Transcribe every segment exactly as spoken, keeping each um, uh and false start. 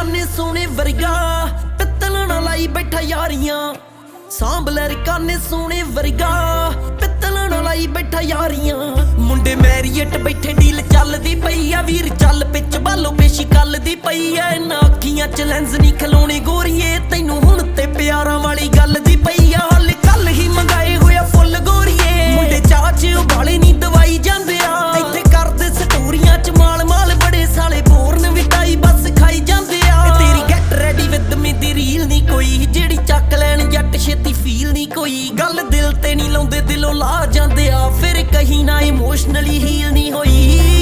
काने सोने वरगा पित्तल ना लाई बैठा यारियां सांभलर काने सोने वरगा पित्तल ना लाई बैठा यारियां मुंडे मैरियट बैठे डील चलदी पई आ वीर चल पिच बालो पेशी कलदी पई आ इन्हां अखियां च लेंस नहीं खलोने गोरीए तैनू हुण ते प्यारां वाली गल दी पई आ हल कल ही मंगाए होया फुੱਲ गोरीए मुंडे चाच उबाले नहीं दवाई जांदे आ इत्थे करदे स्टोरियां च माल माल बड़े साले बोरन विटाई बस खाई जांदे आ तेरी गेट रेडी विद मी दी रील नहीं कोई जेड़ी चक लैन जट छेती फील नहीं कोई गल दिल ते नहीं लाउंदे दिलों ला जांदे आ फिर कहीं ना इमोशनली हील नहीं होई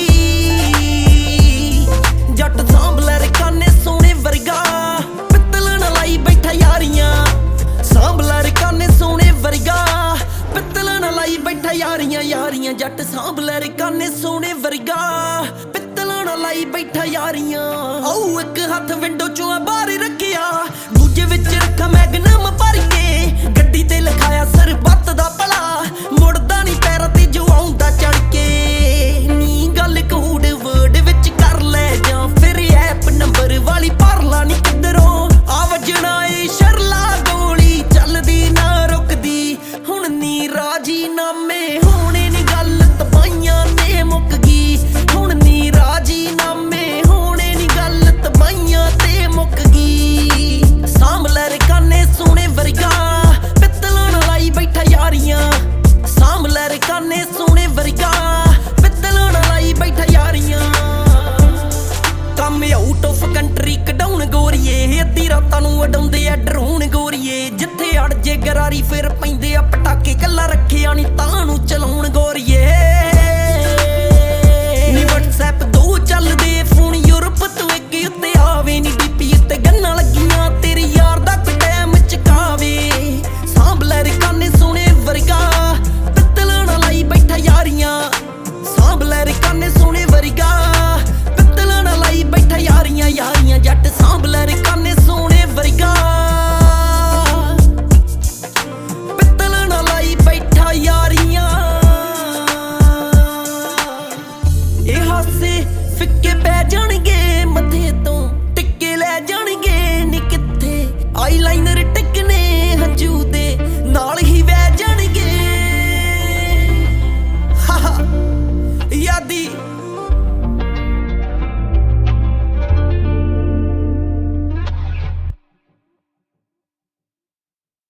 जट सांभलर काने सोने वरगा पित्तल ना लाई बैठा यारियां सांभलर काने सोने वरगा पित्तल ना लाई बैठा यारियां यारियां जट सांभलर काने सोने वरगा पित्तल ना लाई बैठा यारियां आओ एक हाथ विंडो चों बाहर रखिया दूजे विच रखा मैगनम भर के गड्डी ते लिखाया सरबत दा भला मुड़दा नहीं पैरां ते जो आउंदा चढ़ के नी गल कोड वर्ड विच कर ले जां फिर ऐप नंबर वाली भर ला नी किधरों आ वजना ए शरला गोली चलदी ना रुकदी हुण नी राजीनामे होने नी गल तबाइयां ते मुक गई हुण नी राजीनामे होने नी गल तबाइयां ते मुक गई सांभलर काने सोने वरगा पित्तल ना लाई बैठा यारियां सांभलर काने सोने वरगा पित्तल ना लाई बैठा यारियां कम आउट ऑफ कंट्री कढाउण गोरीए अद्धी रातां नूं उडाउंदे आ ड्रोन गोरीए जिथे अड़ जे गरारी फिर पैंदे आ पटाके कल्ला रखिया नी तां नूं चलाउण गोरीए नी WhatsApp दो चलदे